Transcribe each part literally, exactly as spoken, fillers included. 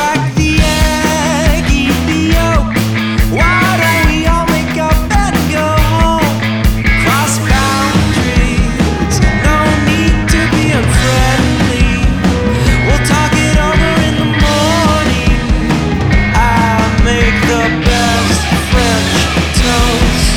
like the egg, eat the yolk. Why don't we all make our bed and go home? Cross boundaries, no need to be unfriendly. We'll talk it over in the morning. I make the best French toast.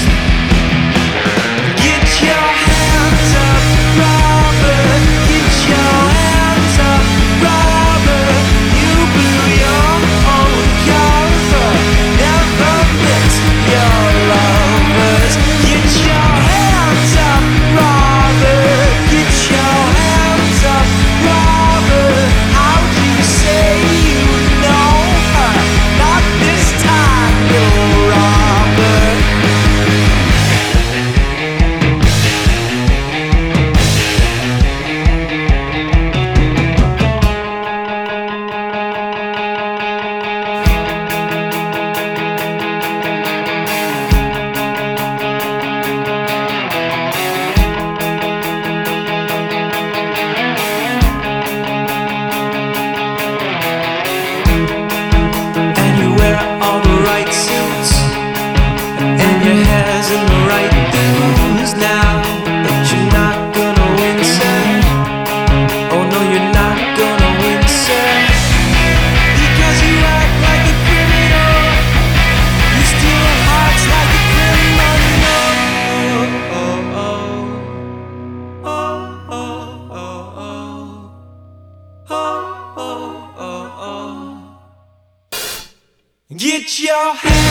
Get your hands up, Robert. Get your hands up, Robert. You blew your own cover. Never mix your lovers. Get your hands up, Robert. Get your hands up, Robert. How'd you say you know her? Not this time, little Robert. And you wear all the right suits, and your hair's in the right dues now. But you're not gonna win, sir. Oh no, you're not gonna win, sir. Because you act like a criminal. You steal hearts like a criminal. Oh, oh, oh, oh, oh, oh, oh, oh, oh, oh. Get your hands